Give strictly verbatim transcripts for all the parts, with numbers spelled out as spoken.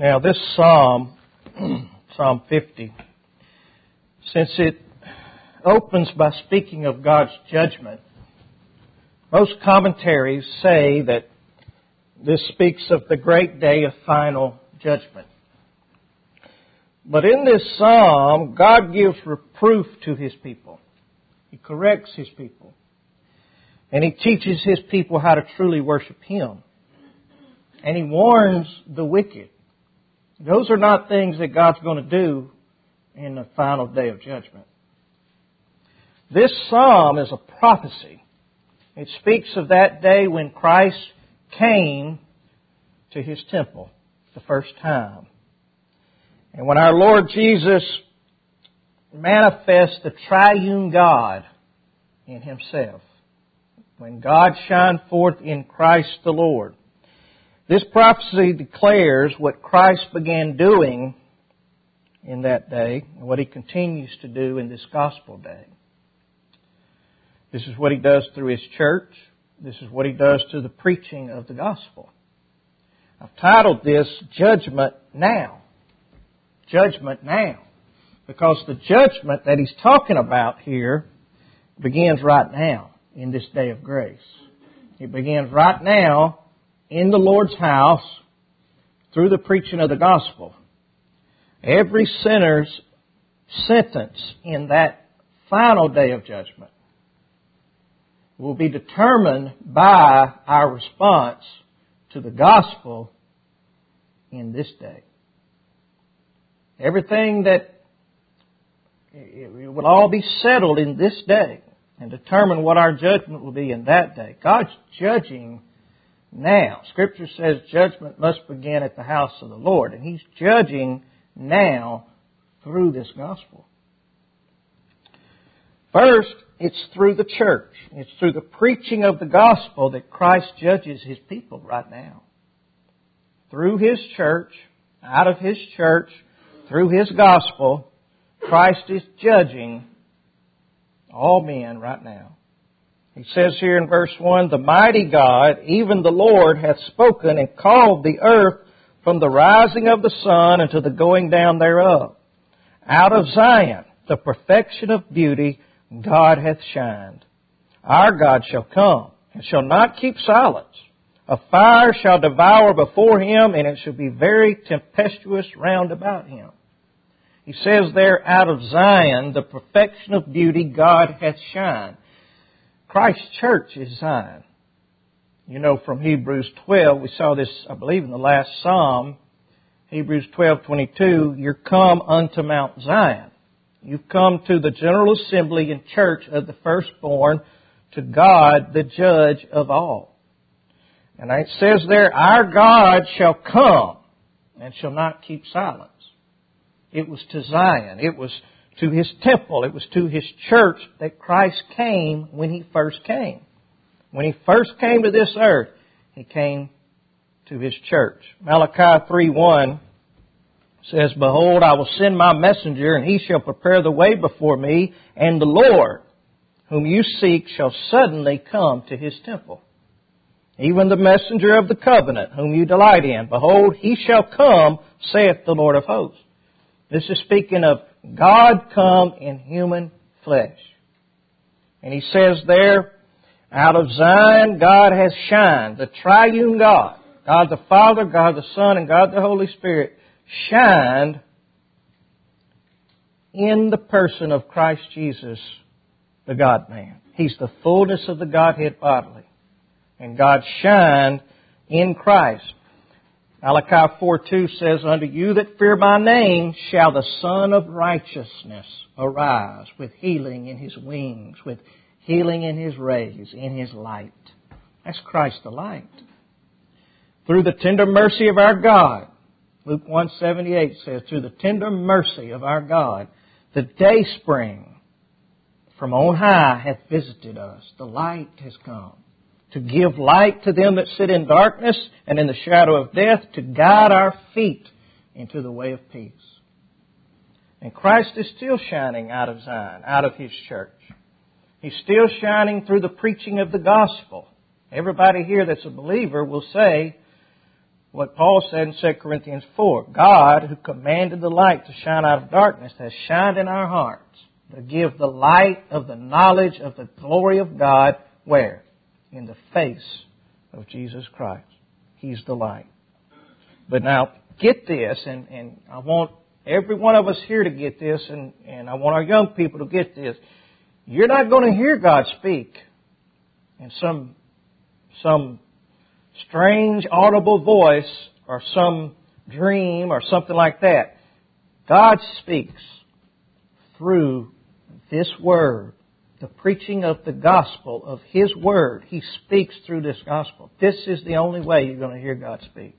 Now this psalm, Psalm fifty, since it opens by speaking of God's judgment, most commentaries say that this speaks of the great day of final judgment. But in this psalm, God gives reproof to His people. He corrects His people. And He teaches His people how to truly worship Him. And He warns the wicked. Those are not things that God's going to do in the final day of judgment. This psalm is a prophecy. It speaks of that day when Christ came to His temple the first time. And when our Lord Jesus manifests the triune God in Himself. When God shined forth in Christ the Lord. This prophecy declares what Christ began doing in that day and what He continues to do in this gospel day. This is what He does through His church. This is what He does through the preaching of the gospel. I've titled this Judgment Now. Judgment now. Because the judgment that He's talking about here begins right now in this day of grace. It begins right now in the Lord's house through the preaching of the gospel. Every sinner's sentence in that final day of judgment will be determined by our response to the gospel in this day. Everything that it will all be settled in this day and determine what our judgment will be in that day. God's judging now. Scripture says judgment must begin at the house of the Lord. And He's judging now through this gospel. First, it's through the church. It's through the preaching of the gospel that Christ judges His people right now. Through His church, out of His church, through His gospel, Christ is judging all men right now. He says here in verse one, the mighty God, even the Lord, hath spoken and called the earth from the rising of the sun unto the going down thereof. Out of Zion, the perfection of beauty, God hath shined. Our God shall come, and shall not keep silence. A fire shall devour before Him, and it shall be very tempestuous round about Him. He says there, out of Zion, the perfection of beauty, God hath shined. Christ's church is Zion. You know, from Hebrews twelve, we saw this, I believe, in the last Psalm. Hebrews twelve twenty-two, you're come unto Mount Zion. You've come to the general assembly and church of the firstborn, to God, the judge of all. And it says there, our God shall come and shall not keep silence. It was to Zion. It was to His temple. It was to His church that Christ came when He first came. When He first came to this earth, He came to His church. Malachi three one says, behold, I will send my messenger, and he shall prepare the way before me, and the Lord, whom you seek, shall suddenly come to His temple. Even the messenger of the covenant, whom you delight in. Behold, He shall come, saith the Lord of hosts. This is speaking of God come in human flesh. And He says there, out of Zion God has shined. The triune God, God the Father, God the Son, and God the Holy Spirit, shined in the person of Christ Jesus, the God-man. He's the fullness of the Godhead bodily. And God shined in Christ. Malachi four two says, unto you that fear my name shall the Son of Righteousness arise, with healing in His wings, with healing in His rays, in His light. That's Christ the light. Through the tender mercy of our God, Luke one seventy-eight says, through the tender mercy of our God, the day spring from on high hath visited us. The light has come. To give light to them that sit in darkness and in the shadow of death, to guide our feet into the way of peace. And Christ is still shining out of Zion, out of His church. He's still shining through the preaching of the gospel. Everybody here that's a believer will say, what Paul said in Second Corinthians four. God, who commanded the light to shine out of darkness, has shined in our hearts to give the light of the knowledge of the glory of God, where? In the face of Jesus Christ. He's the light. But now, get this, and, and I want every one of us here to get this, and, and I want our young people to get this. You're not going to hear God speak in some, some strange audible voice or some dream or something like that. God speaks through this Word, the preaching of the gospel of His Word. He speaks through this gospel. This is the only way you're going to hear God speak.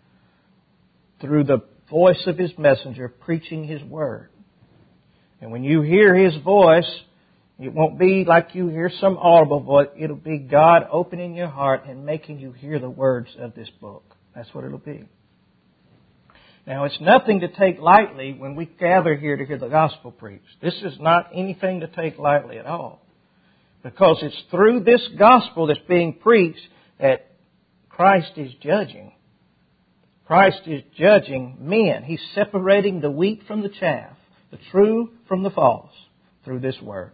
Through the voice of His messenger preaching His Word. And when you hear His voice, it won't be like you hear some audible voice. It'll be God opening your heart and making you hear the words of this book. That's what it'll be. Now, it's nothing to take lightly when we gather here to hear the gospel preached. This is not anything to take lightly at all. Because it's through this gospel that's being preached that Christ is judging. Christ is judging men. He's separating the wheat from the chaff, the true from the false, through this Word.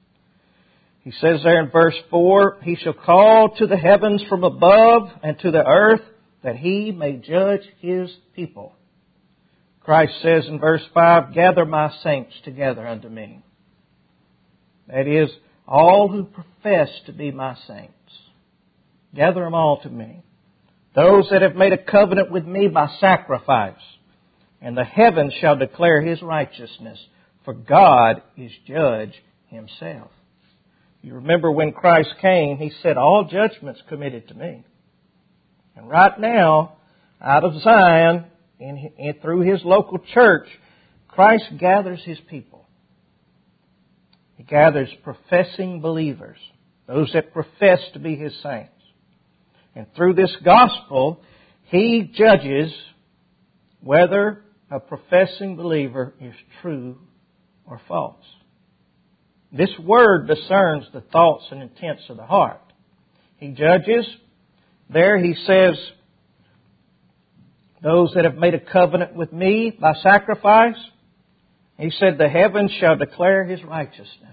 He says there in verse four, He shall call to the heavens from above and to the earth, that He may judge His people. Christ says in verse five, gather my saints together unto me. That is, all who profess to be my saints. Gather them all to me. Those that have made a covenant with me by sacrifice. And the heavens shall declare His righteousness, for God is judge Himself. You remember when Christ came, He said, all judgment's committed to me. And right now, out of Zion, in, in, through His local church, Christ gathers His people. He gathers professing believers, those that profess to be His saints. And through this gospel, He judges whether a professing believer is true or false. This Word discerns the thoughts and intents of the heart. He judges. There He says, those that have made a covenant with me by sacrifice. He said, the heavens shall declare His righteousness.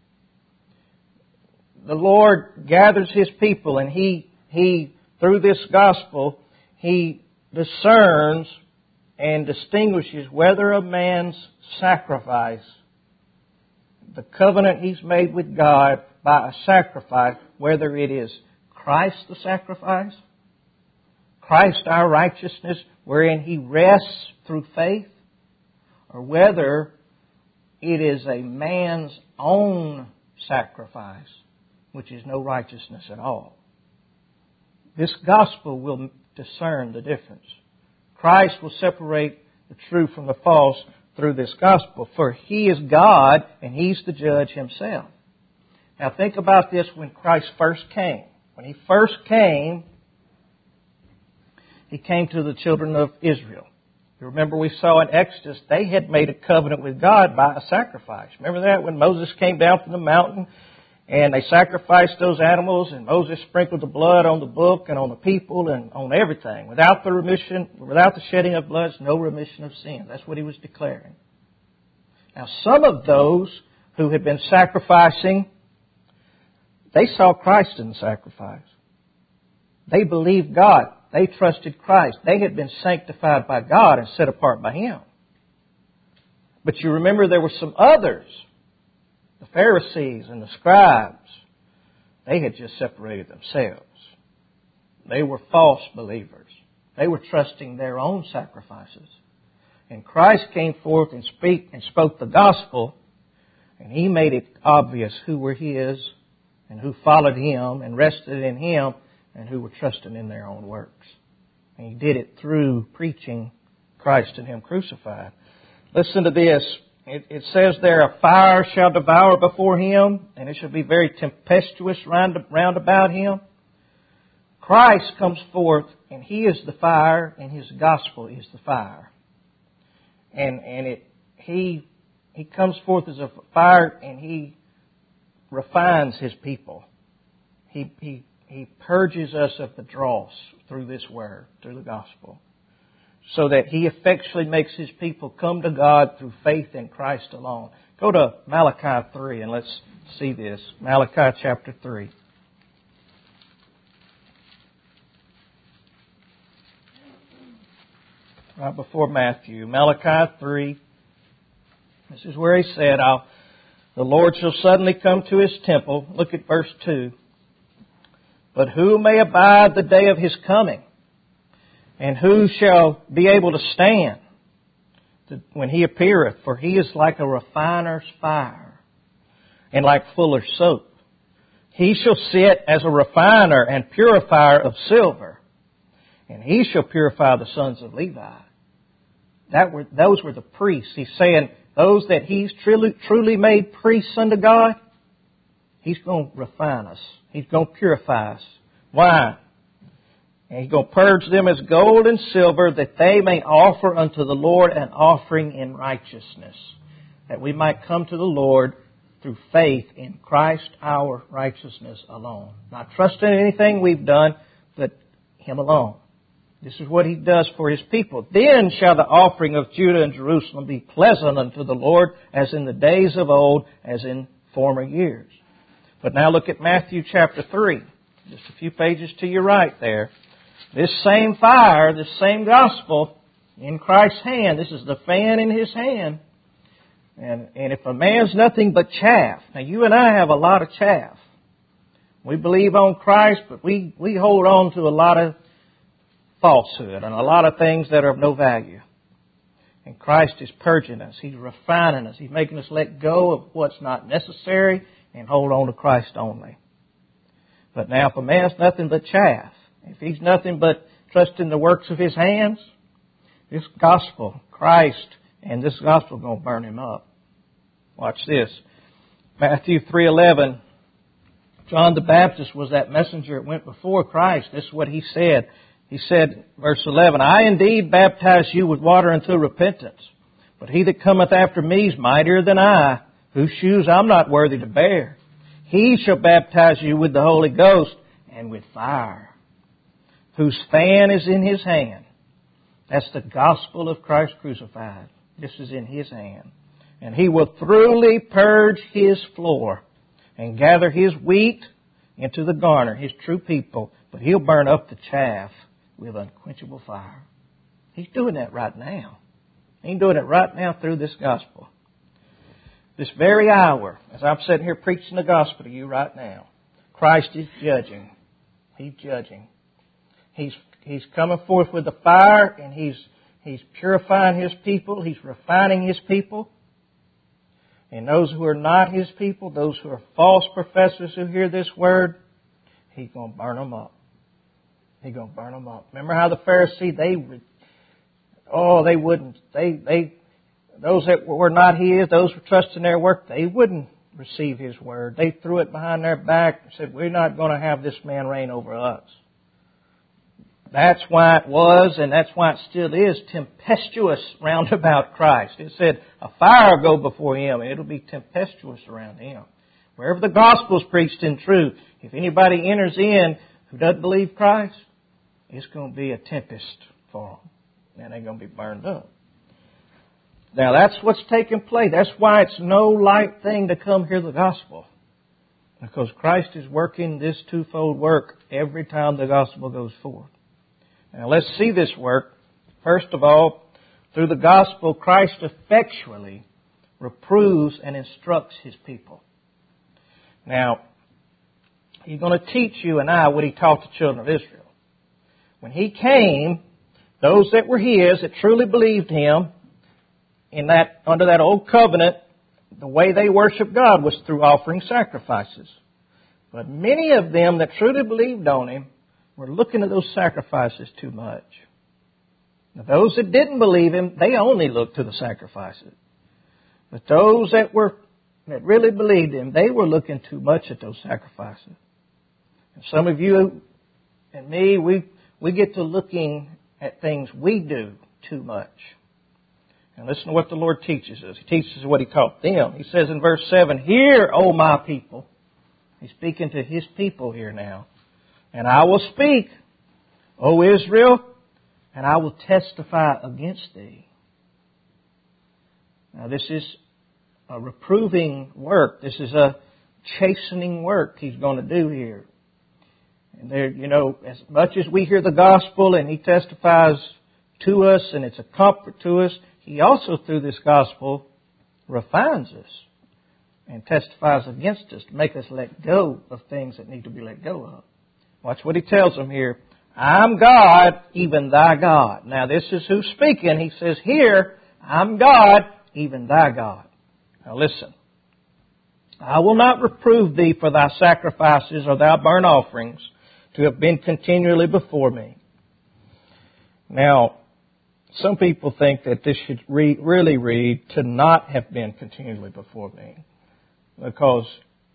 The Lord gathers His people, and He, He, through this gospel, He discerns and distinguishes whether a man's sacrifice, the covenant he's made with God by a sacrifice, whether it is Christ the sacrifice, Christ our righteousness, wherein He rests through faith, or whether it is a man's own sacrifice, which is no righteousness at all. This gospel will discern the difference. Christ will separate the true from the false through this gospel, for He is God and He's the judge Himself. Now think about this when Christ first came. When He first came, He came to the children of Israel. You remember we saw in Exodus, they had made a covenant with God by a sacrifice. Remember that when Moses came down from the mountain and they sacrificed those animals, and Moses sprinkled the blood on the book and on the people and on everything. Without the remission, without the shedding of blood, no remission of sin. That's what He was declaring. Now some of those who had been sacrificing, they saw Christ in the sacrifice. They believed God. They trusted Christ. They had been sanctified by God and set apart by Him. But you remember there were some others, the Pharisees and the scribes. They had just separated themselves. They were false believers. They were trusting their own sacrifices. And Christ came forth and speak and spoke the gospel, and He made it obvious who were His and who followed Him and rested in Him, and who were trusting in their own works. And He did it through preaching Christ and Him crucified. Listen to this. It, it says there, a fire shall devour before Him, and it shall be very tempestuous round, round about Him. Christ comes forth, and He is the fire, and His gospel is the fire. And and it He He comes forth as a fire, and He refines His people. He He He purges us of the dross through this Word, through the gospel, so that He effectually makes His people come to God through faith in Christ alone. Go to Malachi three and let's see this. Malachi chapter three. Right before Matthew. Malachi three. This is where He said, I'll, the Lord shall suddenly come to His temple. Look at verse two. But who may abide the day of His coming? And who shall be able to stand when He appeareth? For He is like a refiner's fire, and like fuller's soap. He shall sit as a refiner and purifier of silver, and He shall purify the sons of Levi. That were, those were the priests. He's saying those that He's truly, truly made priests unto God, He's going to refine us. He's going to purify us. Why? And He's going to purge them as gold and silver, that they may offer unto the Lord an offering in righteousness, that we might come to the Lord through faith in Christ our righteousness alone. Not trusting in anything we've done, but Him alone. This is what He does for His people. Then shall the offering of Judah and Jerusalem be pleasant unto the Lord, as in the days of old, as in former years. But now look at Matthew chapter three. Just a few pages to your right there. This same fire, this same gospel in Christ's hand. This is the fan in His hand. And, and if a man's nothing but chaff. Now you and I have a lot of chaff. We believe on Christ, but we, we hold on to a lot of falsehood and a lot of things that are of no value. And Christ is purging us. He's refining us. He's making us let go of what's not necessary and hold on to Christ only. But now if a man's nothing but chaff, if he's nothing but trusting the works of his hands, this gospel, Christ, and this gospel is going to burn him up. Watch this. Matthew three eleven. John the Baptist was that messenger that went before Christ. This is what he said. He said, verse eleven, I indeed baptize you with water unto repentance, but He that cometh after me is mightier than I, whose shoes I'm not worthy to bear. He shall baptize you with the Holy Ghost and with fire, whose fan is in His hand. That's the gospel of Christ crucified. This is in His hand. And He will thoroughly purge His floor and gather His wheat into the garner, His true people, but He'll burn up the chaff with unquenchable fire. He's doing that right now. He's doing it right now through this gospel. This very hour, as I'm sitting here preaching the gospel to you right now, Christ is judging. He's judging. He's He's coming forth with the fire, and He's He's purifying His people. He's refining His people. And those who are not His people, those who are false professors who hear this word, He's going to burn them up. He's going to burn them up. Remember how the Pharisees, they, oh, they wouldn't, they, they, those that were not His, those who trusted in their work, they wouldn't receive His word. They threw it behind their back and said, we're not going to have this man reign over us. That's why it was, and that's why it still is, tempestuous round about Christ. It said, a fire will go before Him, and it'll be tempestuous around Him. Wherever the gospel is preached in truth, if anybody enters in who doesn't believe Christ, it's going to be a tempest for them, and they're going to be burned up. Now that's what's taking place. That's why it's no light thing to come hear the gospel. Because Christ is working this twofold work every time the gospel goes forth. Now let's see this work. First of all, through the gospel, Christ effectually reproves and instructs His people. Now, He's going to teach you and I what He taught the children of Israel. When He came, those that were His, that truly believed Him, in that under that old covenant, the way they worshiped God was through offering sacrifices. But many of them that truly believed on Him were looking at those sacrifices too much. Now, those that didn't believe Him, they only looked to the sacrifices. But those that were that really believed Him, they were looking too much at those sacrifices. And some of you and me, we we get to looking at things we do too much. And listen to what the Lord teaches us. He teaches us what He taught them. He says in verse seven, Hear, O my people. He's speaking to His people here now. And I will speak, O Israel, and I will testify against thee. Now this is a reproving work. This is a chastening work He's going to do here. And there, you know, as much as we hear the gospel and He testifies to us and it's a comfort to us, He also through this gospel refines us and testifies against us to make us let go of things that need to be let go of. Watch what He tells them here. I'm God, even thy God. Now this is who's speaking. He says here, I'm God, even thy God. Now listen. I will not reprove thee for thy sacrifices or thy burnt offerings to have been continually before me. Now, some people think that this should read, really read, to not have been continually before me. Because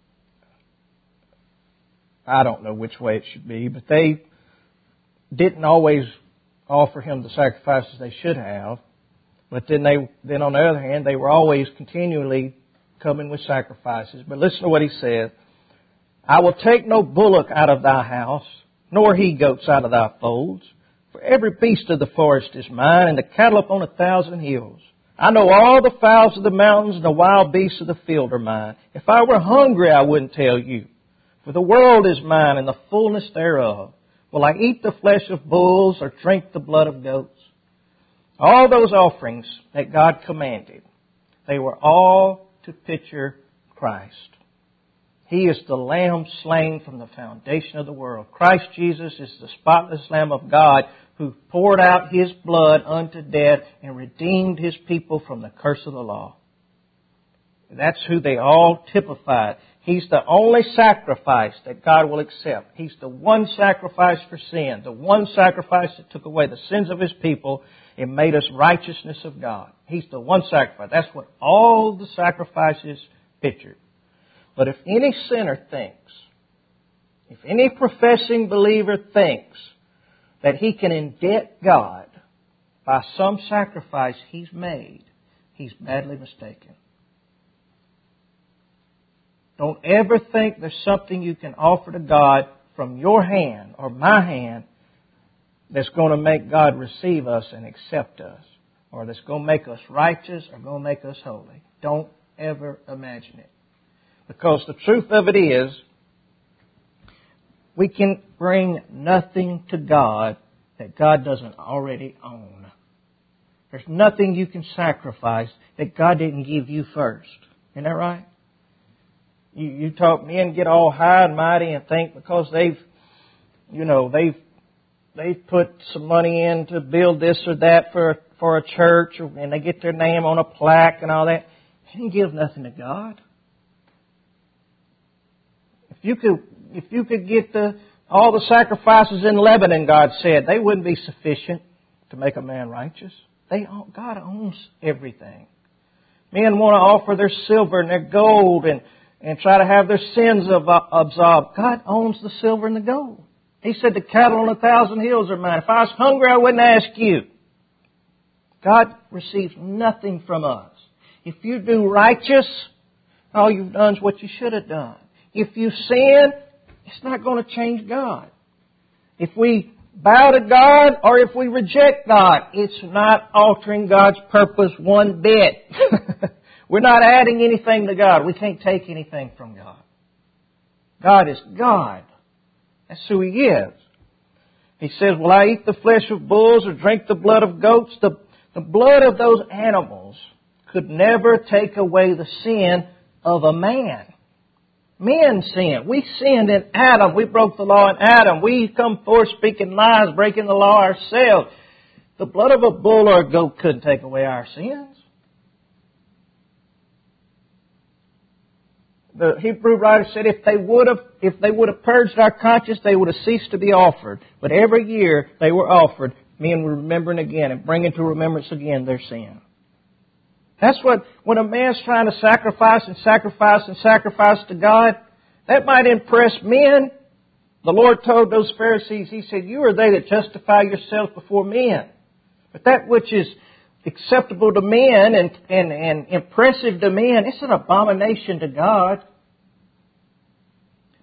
I don't know which way it should be, but they didn't always offer Him the sacrifices they should have. But then they, then on the other hand, they were always continually coming with sacrifices. But listen to what He said. I will take no bullock out of thy house, nor he-goats out of thy folds. For every beast of the forest is mine, and the cattle upon a thousand hills. I know all the fowls of the mountains, and the wild beasts of the field are mine. If I were hungry, I wouldn't tell you. For the world is mine, and the fullness thereof. Will I eat the flesh of bulls, or drink the blood of goats? All those offerings that God commanded, they were all to picture Christ. He is the Lamb slain from the foundation of the world. Christ Jesus is the spotless Lamb of God who poured out His blood unto death and redeemed His people from the curse of the law. That's who they all typified. He's the only sacrifice that God will accept. He's the one sacrifice for sin, the one sacrifice that took away the sins of His people and made us righteousness of God. He's the one sacrifice. That's what all the sacrifices pictured. But if any sinner thinks, if any professing believer thinks that he can indebt God by some sacrifice he's made, he's badly mistaken. Don't ever think there's something you can offer to God from your hand or my hand that's going to make God receive us and accept us, or that's going to make us righteous or going to make us holy. Don't ever imagine it. Because the truth of it is, we can bring nothing to God that God doesn't already own. There's nothing you can sacrifice that God didn't give you first. Isn't that right? You, you talk, men get all high and mighty and think because they've, you know, they've they've put some money in to build this or that for for a church, and they get their name on a plaque and all that. They didn't give nothing to God. If you could, if you could get the all the sacrifices in Lebanon, God said, they wouldn't be sufficient to make a man righteous. They God owns everything. Men want to offer their silver and their gold and and try to have their sins absolved. God owns the silver and the gold. He said, the cattle on a thousand hills are mine. If I was hungry, I wouldn't ask you. God receives nothing from us. If you do righteous, all you've done is what you should have done. If you sin, it's not going to change God. If we bow to God or if we reject God, it's not altering God's purpose one bit. We're not adding anything to God. We can't take anything from God. God is God. That's who He is. He says, will I eat the flesh of bulls or drink the blood of goats? The, the blood of those animals could never take away the sin of a man. Men sin. We sinned in Adam. We broke the law in Adam. We come forth speaking lies, breaking the law ourselves. The blood of a bull or a goat couldn't take away our sins. The Hebrew writer said if they would have, if they would have purged our conscience, they would have ceased to be offered. But every year they were offered, men were remembering again and bringing to remembrance again their sin. That's what, when a man's trying to sacrifice and sacrifice and sacrifice to God, that might impress men. The Lord told those Pharisees, He said, you are they that justify yourselves before men. But that which is acceptable to men and, and, and impressive to men, it's an abomination to God.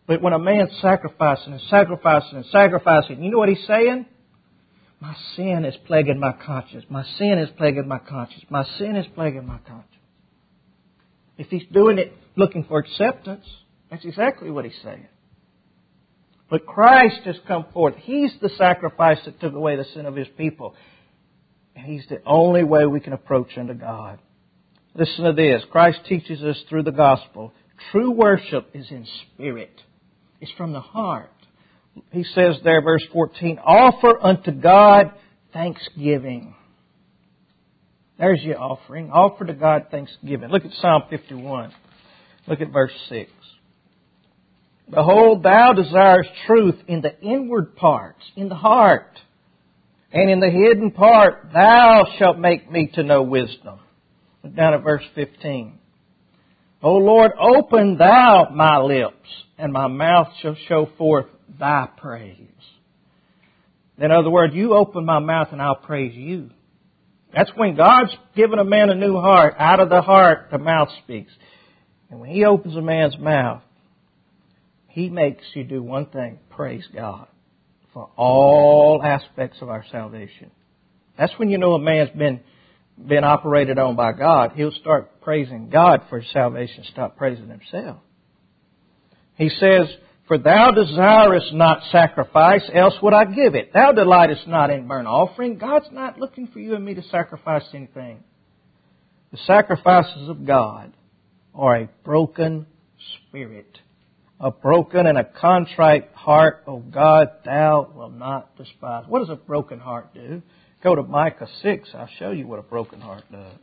But when a man's sacrificing and sacrificing and sacrificing, you know what he's saying? My sin is plaguing my conscience. My sin is plaguing my conscience. My sin is plaguing my conscience. If he's doing it looking for acceptance, that's exactly what he's saying. But Christ has come forth. He's the sacrifice that took away the sin of His people. And He's the only way we can approach unto God. Listen to this. Christ teaches us through the gospel. True worship is in spirit. It's from the heart. He says there, verse fourteen, offer unto God thanksgiving. There's your offering. Offer to God thanksgiving. Look at Psalm fifty-one. Look at verse six. Behold, thou desirest truth in the inward parts, in the heart. And in the hidden part, thou shalt make me to know wisdom. Look down at verse fifteen. O Lord, open thou my lips, and my mouth shall show forth thy praise. In other words, you open my mouth and I'll praise you. That's when God's given a man a new heart. Out of the heart, the mouth speaks. And when He opens a man's mouth, He makes you do one thing, praise God for all aspects of our salvation. That's when you know a man's been been operated on by God. He'll start praising God for his salvation, stop praising himself. He says, for thou desirest not sacrifice, else would I give it. Thou delightest not in burnt offering. God's not looking for you and me to sacrifice anything. The sacrifices of God are a broken spirit. A broken and a contrite heart, O God, thou wilt not despise. What does a broken heart do? Go to Micah six. I'll show you what a broken heart does.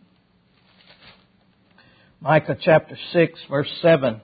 Micah chapter six, verse seven.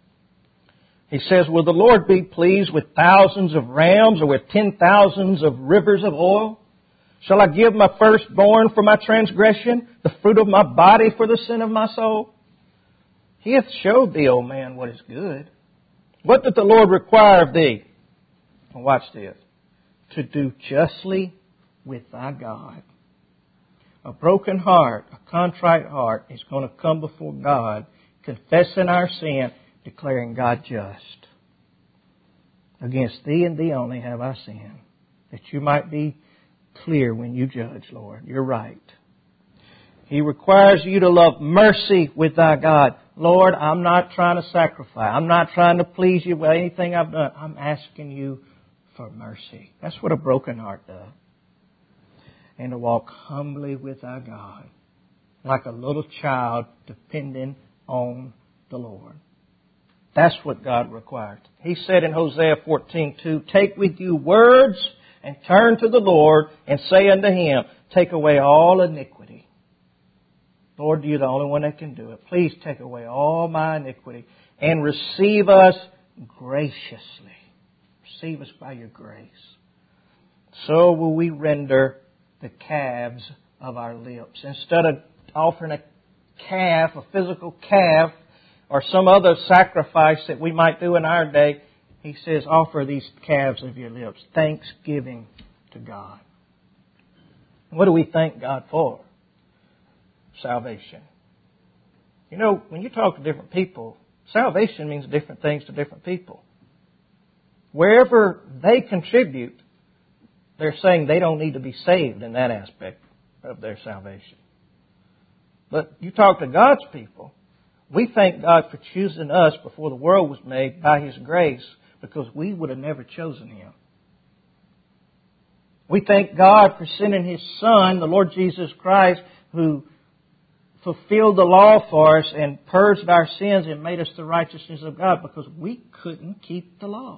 He says, will the Lord be pleased with thousands of rams or with ten thousands of rivers of oil? Shall I give my firstborn for my transgression, the fruit of my body for the sin of my soul? He hath showed thee, O man, what is good. What doth the Lord require of thee? And watch this. To do justly with thy God. A broken heart, a contrite heart is going to come before God, confessing our sin, declaring God just. Against thee and thee only have I sinned, that you might be clear when you judge, Lord. You're right. He requires you to love mercy with thy God. Lord, I'm not trying to sacrifice. I'm not trying to please you with anything I've done. I'm asking you for mercy. That's what a broken heart does. And to walk humbly with thy God, like a little child depending on the Lord. That's what God requires. He said in Hosea fourteen two, take with you words and turn to the Lord and say unto Him, take away all iniquity. Lord, you're the only one that can do it. Please take away all my iniquity and receive us graciously. Receive us by your grace. So will we render the calves of our lips. Instead of offering a calf, a physical calf, or some other sacrifice that we might do in our day, He says, offer these calves of your lips. Thanksgiving to God. What do we thank God for? Salvation. You know, when you talk to different people, salvation means different things to different people. Wherever they contribute, they're saying they don't need to be saved in that aspect of their salvation. But you talk to God's people, we thank God for choosing us before the world was made by His grace, because we would have never chosen Him. We thank God for sending His Son, the Lord Jesus Christ, who fulfilled the law for us and purged our sins and made us the righteousness of God, because we couldn't keep the law.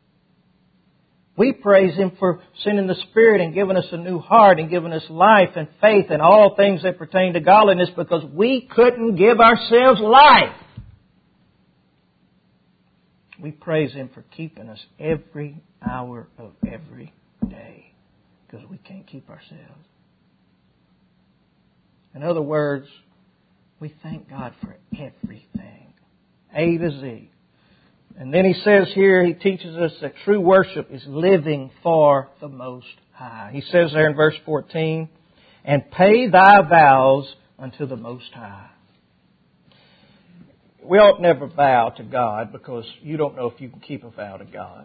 We praise Him for sending the Spirit and giving us a new heart and giving us life and faith and all things that pertain to godliness, because we couldn't give ourselves life. We praise Him for keeping us every hour of every day, because we can't keep ourselves. In other words, we thank God for everything, A to Z. And then he says here, he teaches us that true worship is living for the Most High. He says there in verse fourteen, and pay thy vows unto the Most High. we ought never vow to God because you don't know if you can keep a vow to God.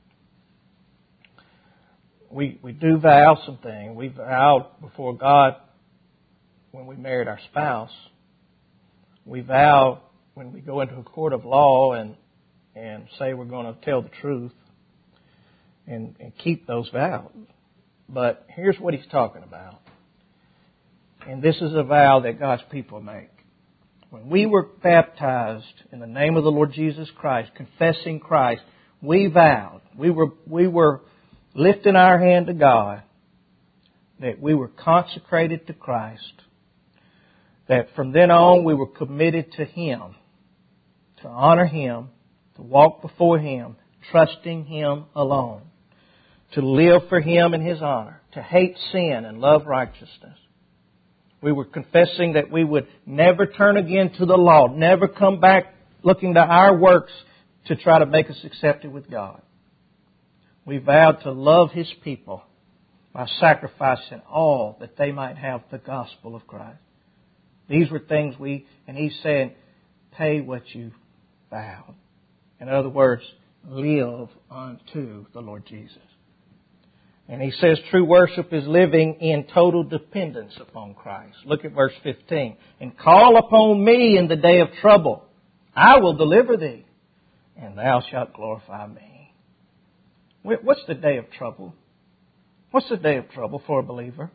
We we do vow something. We vowed before God when we married our spouse. We vow when we go into a court of law and and say we're going to tell the truth and, and keep those vows. But here's what he's talking about. And this is a vow that God's people make. When we were baptized in the name of the Lord Jesus Christ, confessing Christ, we vowed, we were we were lifting our hand to God, that we were consecrated to Christ, that from then on we were committed to Him, to honor Him, to walk before Him, trusting Him alone, to live for Him in His honor, to hate sin and love righteousness. We were confessing that we would never turn again to the law, never come back looking to our works to try to make us accepted with God. We vowed to love His people by sacrificing all that they might have the gospel of Christ. These were things we, and He's saying, pay what you vowed. In other words, live unto the Lord Jesus. And He says true worship is living in total dependence upon Christ. Look at verse fifteen. And call upon me in the day of trouble. I will deliver thee, and thou shalt glorify me. What's the day of trouble? What's the day of trouble for a believer?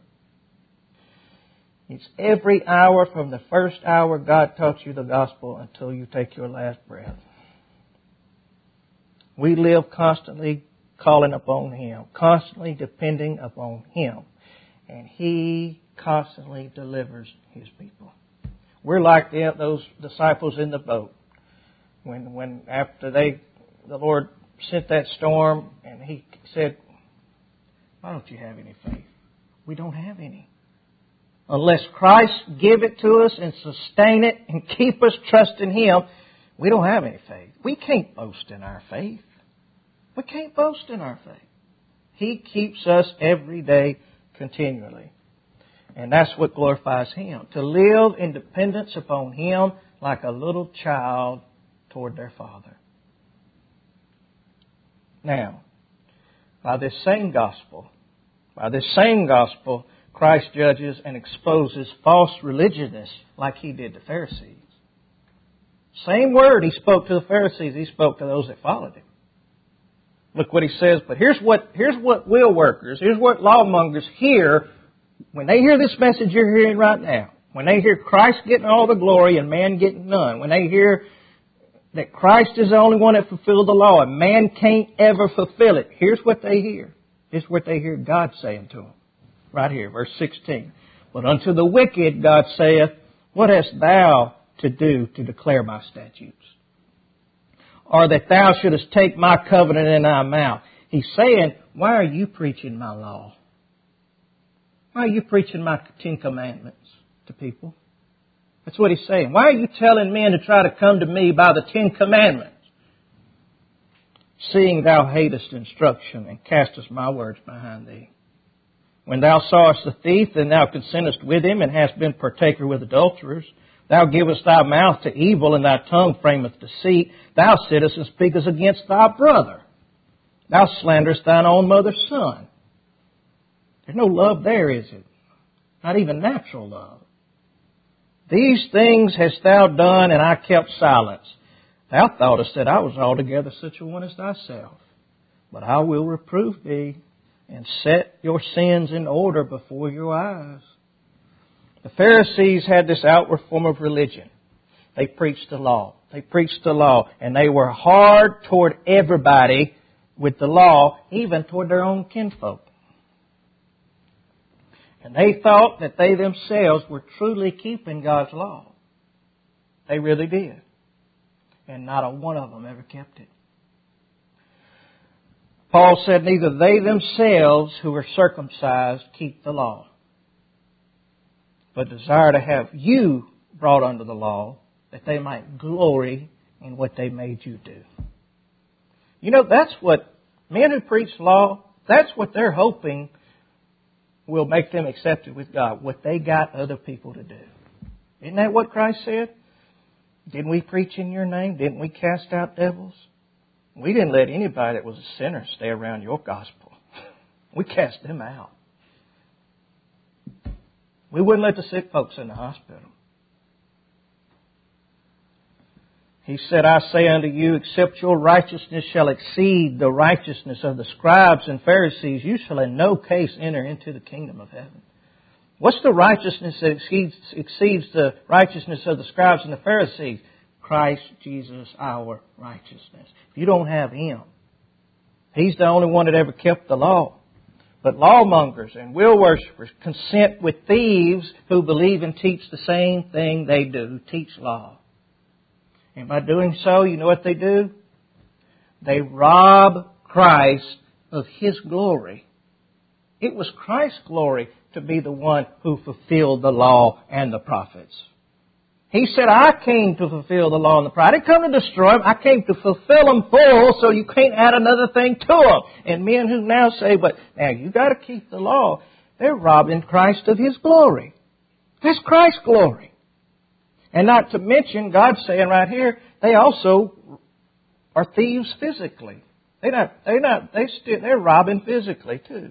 It's every hour from the first hour God taught you the gospel until you take your last breath. We live constantly calling upon Him, constantly depending upon Him. And He constantly delivers His people. We're like the, those disciples in the boat. When, when after they, the Lord sent that storm and He said, why don't you have any faith? We don't have any. Unless Christ give it to us and sustain it and keep us trusting Him, we don't have any faith. We can't boast in our faith. We can't boast in our faith. He keeps us every day continually. And that's what glorifies Him. To live in dependence upon Him like a little child toward their Father. Now, by this same gospel, by this same gospel, Christ judges and exposes false religionists like He did the Pharisees. Same word He spoke to the Pharisees, He spoke to those that followed Him. Look what He says, but here's what, here's what will workers, here's what lawmongers hear when they hear this message you're hearing right now. When they hear Christ getting all the glory and man getting none. When they hear that Christ is the only one that fulfilled the law and man can't ever fulfill it. Here's what they hear. Here's what they hear God saying to them. Right here, verse sixteen. But unto the wicked God saith, what hast thou to do to declare my statutes? Or that thou shouldest take my covenant in thy mouth. He's saying, why are you preaching my law? Why are you preaching my Ten Commandments to people? That's what He's saying. Why are you telling men to try to come to me by the Ten Commandments? Seeing thou hatest instruction and castest my words behind thee. When thou sawest the thief, then thou consentest with him and hast been partaker with adulterers. Thou givest thy mouth to evil and thy tongue frameth deceit. Thou sittest and speakest against thy brother. Thou slanderest thine own mother's son. There's no love there, is it? Not even natural love. These things hast thou done, and I kept silence. Thou thoughtest that I was altogether such a one as thyself. But I will reprove thee, and set your sins in order before your eyes. The Pharisees had this outward form of religion. They preached the law. They preached the law, and they were hard toward everybody with the law, even toward their own kinfolk. And they thought that they themselves were truly keeping God's law. They really did. And not a one of them ever kept it. Paul said, neither they themselves who are circumcised keep the law, but desire to have you brought under the law, that they might glory in what they made you do. You know, that's what men who preach law, that's what they're hoping will make them accepted with God, what they got other people to do. Isn't that what Christ said? Didn't we preach in your name? Didn't we cast out devils? We didn't let anybody that was a sinner stay around your gospel. We cast them out. We wouldn't let the sick folks in the hospital. He said, I say unto you, except your righteousness shall exceed the righteousness of the scribes and Pharisees, you shall in no case enter into the kingdom of heaven. What's the righteousness that exceeds, exceeds the righteousness of the scribes and the Pharisees? Christ Jesus, our righteousness. If you don't have Him, He's the only one that ever kept the law. But lawmongers and will worshippers consent with thieves who believe and teach the same thing they do, teach law. And by doing so, you know what they do? They rob Christ of His glory. It was Christ's glory to be the one who fulfilled the law and the prophets. He said, I came to fulfill the law and the prophets. I didn't come to destroy them. I came to fulfill them full, so you can't add another thing to them. And men who now say, but now you got to keep the law, they're robbing Christ of His glory. That's Christ's glory. And not to mention, God's saying right here, they also are thieves physically. They're not, they're not, they still, they're robbing physically too.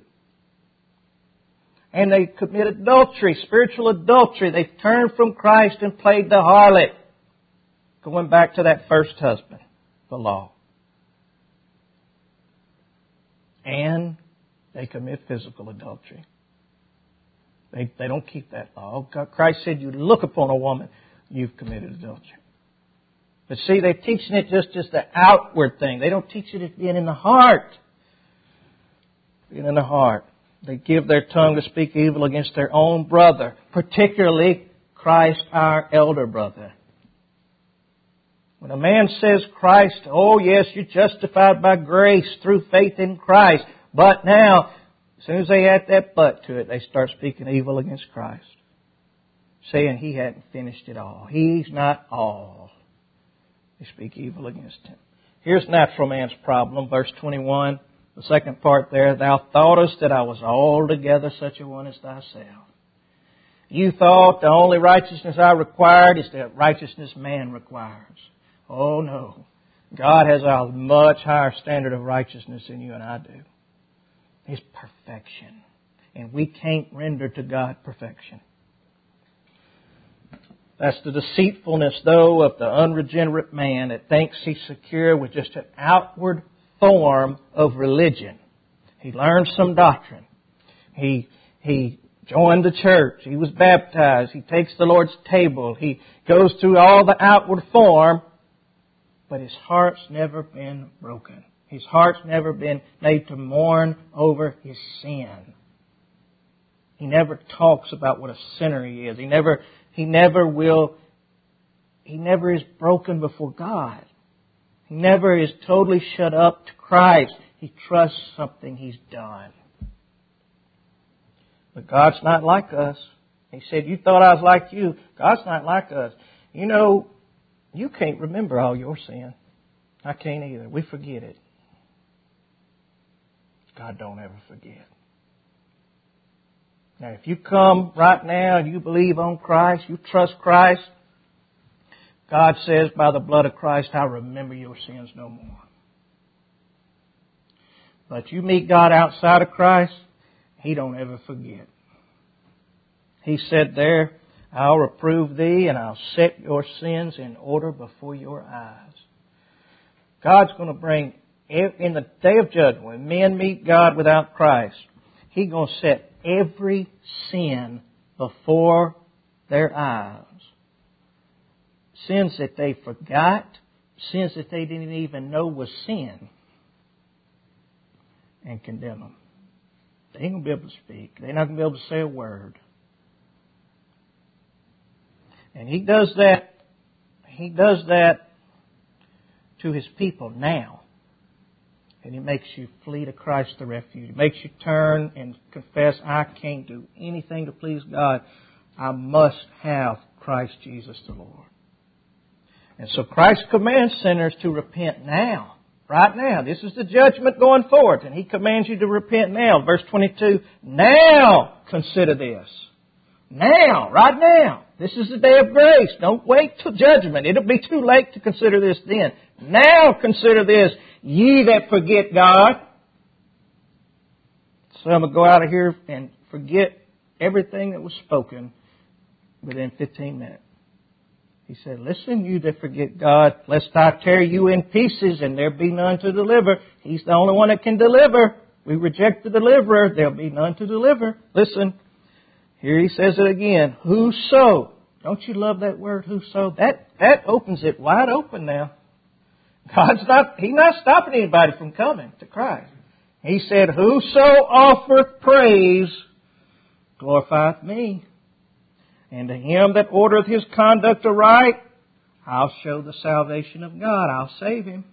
And they commit adultery, spiritual adultery. They've turned from Christ and played the harlot. Going back to that first husband, the law. And they commit physical adultery. They, they don't keep that law. Christ said, you look upon a woman, you've committed adultery. But see, they're teaching it just as the outward thing. They don't teach it as being in the heart. Being in the heart. They give their tongue to speak evil against their own brother, particularly Christ, our elder brother. When a man says Christ, oh yes, you're justified by grace through faith in Christ. But now, as soon as they add that but to it, they start speaking evil against Christ. Saying He hadn't finished it all. He's not all. They speak evil against Him. Here's natural man's problem, verse twenty-one. The second part there, thou thoughtest that I was altogether such a one as thyself. You thought the only righteousness I required is the righteousness man requires. Oh no. God has a much higher standard of righteousness than you and I do. His perfection. And we can't render to God perfection. That's the deceitfulness, though, of the unregenerate man that thinks he's secure with just an outward form of religion. He learned some doctrine. He he joined the church. He was baptized. He takes the Lord's table. He goes through all the outward form, but his heart's never been broken. His heart's never been made to mourn over his sin. He never talks about what a sinner he is. He never he never will he never is broken before God. He never is totally shut up to Christ. He trusts something He's done. But God's not like us. He said, you thought I was like you. God's not like us. You know, you can't remember all your sin. I can't either. We forget it. God don't ever forget. Now, if you come right now and you believe on Christ, you trust Christ, God says, by the blood of Christ, I remember your sins no more. But you meet God outside of Christ, He don't ever forget. He said there, I'll reprove thee and I'll set your sins in order before your eyes. God's going to bring, in the day of judgment, when men meet God without Christ, He's going to set every sin before their eyes. Sins that they forgot, sins that they didn't even know was sin, and condemn them. They ain't going to be able to speak. They're not going to be able to say a word. And He does that, He does that to His people now. And He makes you flee to Christ the refuge. He makes you turn and confess, I can't do anything to please God. I must have Christ Jesus the Lord. And so Christ commands sinners to repent now. Right now. This is the judgment going forward. And He commands you to repent now. Verse twenty-two, now consider this. Now, right now. This is the day of grace. Don't wait till judgment. It'll be too late to consider this then. Now consider this, ye that forget God. Some will go out of here and forget everything that was spoken within fifteen minutes. He said, listen, you that forget God, lest I tear you in pieces and there be none to deliver. He's the only one that can deliver. We reject the deliverer. There'll be none to deliver. Listen, here he says it again. Whoso. Don't you love that word, whoso? That, that opens it wide open now. God's not, He's not stopping anybody from coming to Christ. He said, whoso offereth praise glorifieth me. And to him that ordereth his conduct aright, I'll show the salvation of God. I'll save him.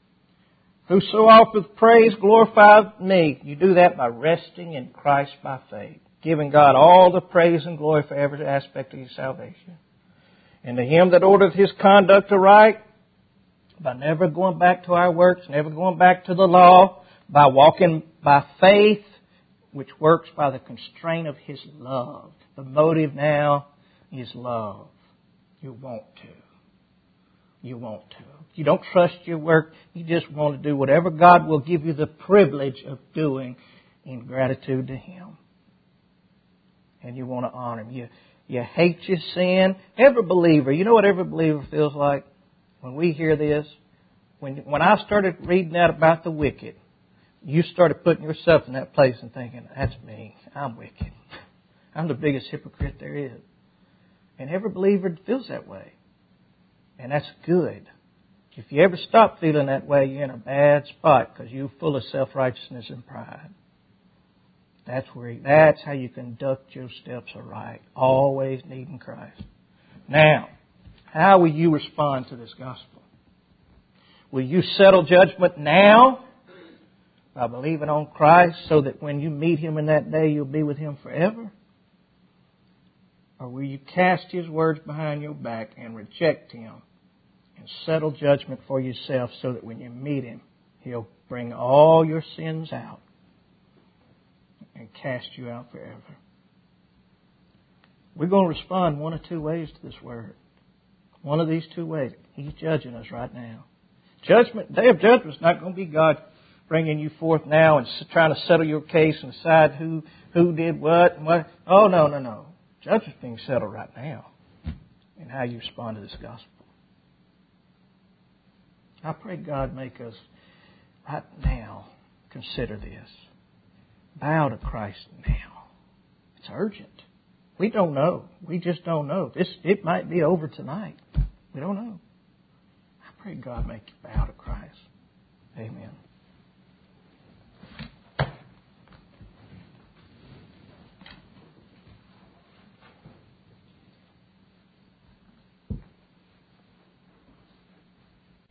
Whoso offereth praise glorifieth me. You do that by resting in Christ by faith. Giving God all the praise and glory for every aspect of your salvation. And to him that ordereth his conduct aright, by never going back to our works, never going back to the law, by walking by faith, which works by the constraint of His love. The motive now is love. You want to. You want to. You don't trust your work. You just want to do whatever God will give you the privilege of doing in gratitude to Him. And you want to honor Him. You, you hate your sin. Every believer, you know what every believer feels like when we hear this? When, when I started reading that about the wicked, you started putting yourself in that place and thinking, that's me. I'm wicked. I'm the biggest hypocrite there is. And every believer feels that way. And that's good. If you ever stop feeling that way, you're in a bad spot because you're full of self-righteousness and pride. That's where. That's how you conduct your steps aright. Always needing Christ. Now, how will you respond to this gospel? Will you settle judgment now by believing on Christ so that when you meet Him in that day, you'll be with Him forever? Or will you cast His words behind your back and reject Him and settle judgment for yourself so that when you meet Him, He'll bring all your sins out and cast you out forever? We're going to respond one of two ways to this word. One of these two ways. He's judging us right now. Judgment, day of judgment is not going to be God bringing you forth now and trying to settle your case and decide who, who did what and what. Oh, no, no, no. Judgment's being settled right now in how you respond to this gospel. I pray God make us right now consider this. Bow to Christ now. It's urgent. We don't know. We just don't know. This it might be over tonight. We don't know. I pray God make you bow to Christ. Amen.